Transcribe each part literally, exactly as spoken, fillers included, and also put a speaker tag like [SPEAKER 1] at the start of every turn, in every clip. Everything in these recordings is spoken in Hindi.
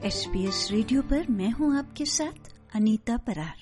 [SPEAKER 1] एस बी एस रेडियो पर मैं हूं आपके साथ अनीता परार।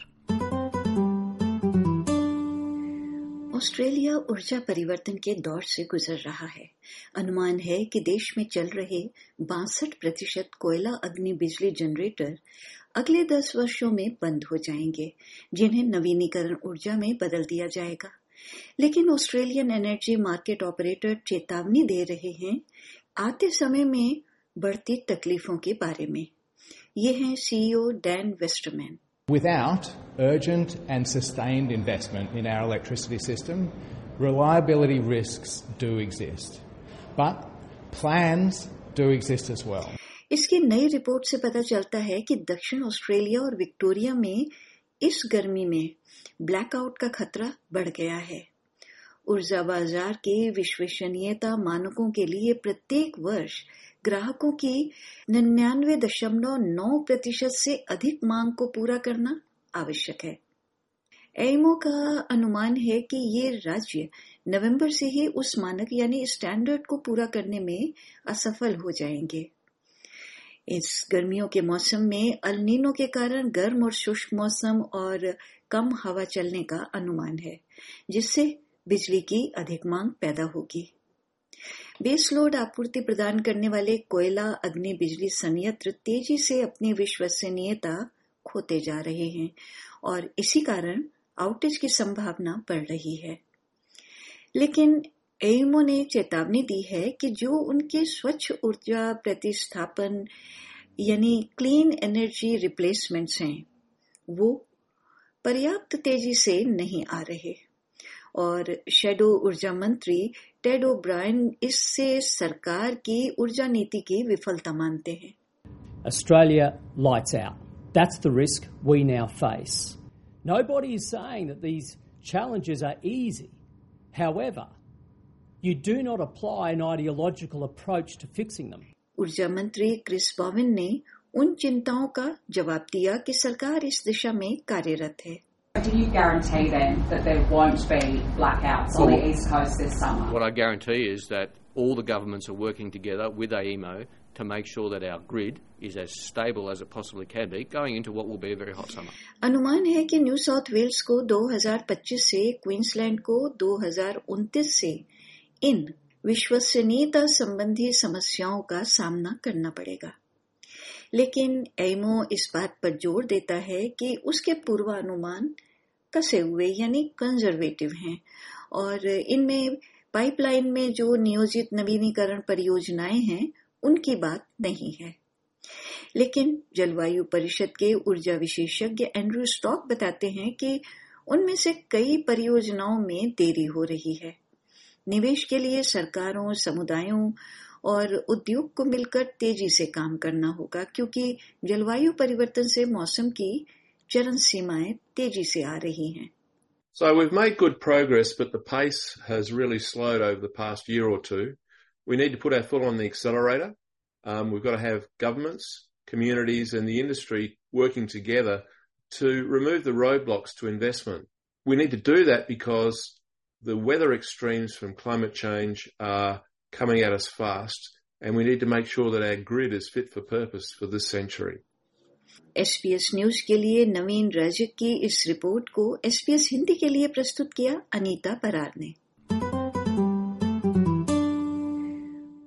[SPEAKER 1] ऑस्ट्रेलिया ऊर्जा परिवर्तन के दौर से गुजर रहा है। अनुमान है कि देश में चल रहे बासठ प्रतिशत कोयला अग्नि बिजली जनरेटर अगले दस वर्षों में बंद हो जाएंगे, जिन्हें नवीनीकरण ऊर्जा में बदल दिया जाएगा। लेकिन ऑस्ट्रेलियन एनर्जी मार्केट ऑपरेटर चेतावनी दे रहे हैं आते समय में बढ़ती तकलीफों के बारे में। ये हैं CEO Dan Westerman.
[SPEAKER 2] Without urgent and sustained investment in our electricity system, reliability risks do exist. But plans do exist as well.
[SPEAKER 1] इसकी नई रिपोर्ट से पता चलता है कि दक्षिण ऑस्ट्रेलिया और विक्टोरिया में इस गर्मी में ब्लैकआउट का खतरा बढ़ गया है। ऊर्जा बाजार के विश्वसनीयता मानकों के लिए प्रत्येक वर्ष ग्राहकों की निन्यानवे दशमलव नौ प्रतिशत से अधिक मांग को पूरा करना आवश्यक है। एमओ का अनुमान है कि ये राज्य नवंबर से ही उस मानक यानी स्टैंडर्ड को पूरा करने में असफल हो जाएंगे। इस गर्मियों के मौसम में अल नीनो के कारण गर्म और शुष्क मौसम और कम हवा चलने का अनुमान है, जिससे बिजली की अधिक मांग पैदा होगी। बेस लोड आपूर्ति प्रदान करने वाले कोयला अग्नि बिजली संयंत्र तेजी से अपनी विश्वसनीयता खोते जा रहे हैं और इसी कारण आउटेज की संभावना बढ़ रही है। लेकिन एमओ ने चेतावनी दी है कि जो उनके स्वच्छ ऊर्जा प्रतिस्थापन यानी क्लीन एनर्जी रिप्लेसमेंट्स हैं, वो पर्याप्त तेजी से नहीं आ रहे और शैडो ऊर्जा मंत्री टेड ओब्रायन इससे सरकार की ऊर्जा नीति की विफलता मानते हैं।
[SPEAKER 3] Australia lights out. That's the risk we now face. Nobody is saying that these challenges are easy. However, you do not apply an ideological approach to fixing them.
[SPEAKER 1] ऊर्जा मंत्री क्रिस बॉविन ने उन चिंताओं का जवाब दिया कि सरकार इस दिशा में कार्यरत है।
[SPEAKER 4] Do you guarantee then that there won't be blackouts on the East Coast this summer?
[SPEAKER 5] What I guarantee is that all the governments are working together with A E M O to make sure that our grid is as stable as it possibly can be going into what will be a very hot summer.
[SPEAKER 1] अनुमान है कि न्यू साउथ वेल्स को दो हज़ार पच्चीस से, क्वींसलैंड को दो हज़ार उनतीस से इन विश्वसनीयता संबंधी समस्याओं का सामना करना पड़ेगा। लेकिन एमओ इस बात पर जोर देता है कि उसके पूर्वानुमान कसे हुए यानी कंजर्वेटिव हैं और इनमें पाइपलाइन में जो नियोजित नवीनीकरण परियोजनाएं हैं उनकी बात नहीं है। लेकिन जलवायु परिषद के ऊर्जा विशेषज्ञ एंड्रू स्टॉक बताते हैं कि उनमें से कई परियोजनाओं में देरी हो रही है। निवेश के लिए सरकारों, समुदायों और उद्योग को मिलकर तेजी से काम करना होगा, क्योंकि जलवायु परिवर्तन से मौसम की चरम सीमाएं तेजी से आ रही हैं।
[SPEAKER 6] So we've made good progress, but the pace has really slowed over the past year or two. We need to put our foot on the accelerator. Um, we've got to have governments, communities and the industry working together to remove the roadblocks to investment. We need to do that because the weather extremes from climate change are coming at us fast, and we need to make sure that our grid is fit for purpose for this century.
[SPEAKER 1] SBS news के लिए नवीन रजक की इस रिपोर्ट को एसबीएस हिंदी के लिए प्रस्तुत किया अनीता परार ने।